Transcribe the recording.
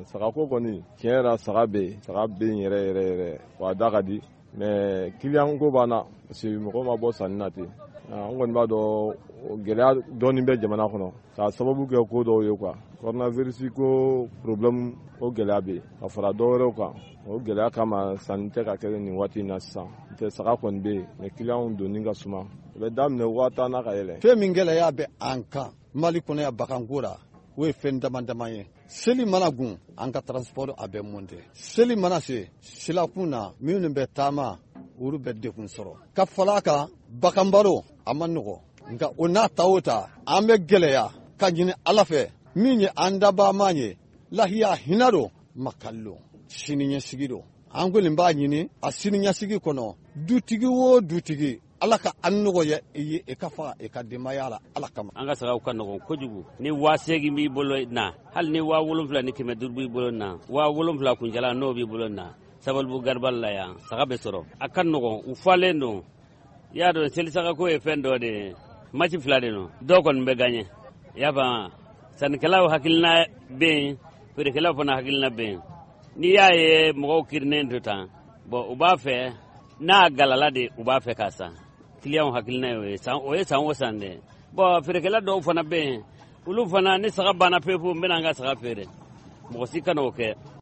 saga ko kɔni tiɲɛ yɛrɛ saga bɛ yen yɛrɛ wa da ka di mais client ko b'an na parce que mɔgɔ ma bɔ sanni na ten an kɔni b'a dɔn gɛlɛya dɔɔnin bɛ jamana kɔnɔ k'a sababu kɛ ko dɔw ye quoi coronavirus ko problème o gɛlɛya bɛ yen ka fara dɔwɛrɛw kan o gɛlɛya kama sanni tɛ ka kɛ nin waati in na sisan n'o tɛ saga kɔni bɛ yen mais client donni ka suma o bɛ daminɛ 10,000 na ka yɛlɛ. fɛn min gɛlɛya bɛ an kan Mali kɔnɔ yan baganko la o ye fɛn dama ye. Seli mana gun an ka transport a bɛ monter. Seli mana se silakun na minnu bɛ taama olu bɛ dekun sɔrɔ. Ka fara kan baganbaro a ma nɔgɔ nka o n'a ta o ta an bɛ gɛlɛya ka ɲini Ala fɛ min ye an dabama ye lahiya hinɛ don makalo siniɲɛsigi don. An kɔni b'a ɲini a siniɲɛsigi kɔnɔ dutigi o dutigi Ala ka an nɔgɔya i ye i ka fa i ka denbaya la Ala kama. An ka sagaw ka nɔgɔn kojugu ni 8,000 b'i bolo na hali ni 7,000 ni 500 b'i bolo na 7,000 kunjala n'o b'i bolo na Sabalibugu Garibali la yan saga bɛ sɔrɔ a ka nɔgɔn u falen don i y'a dɔn seli saga ko ye fɛn dɔ de ye match 2 de don dɔw kɔni bɛ gagner i y'a faamu sannikɛlaw hakilina bɛ yen feerekɛlaw fana hakilina bɛ yen n'i y'a ye mɔgɔw kirinen do tan bon u b'a fɛ n'a galala de u b'a fɛ k'a san client hakilina o ye san o san dɛ bon feerekɛla dɔw fana bɛ yen olu fana ni saga banna pewu n bɛna an ka saga feere mɔgɔ si kana o kɛ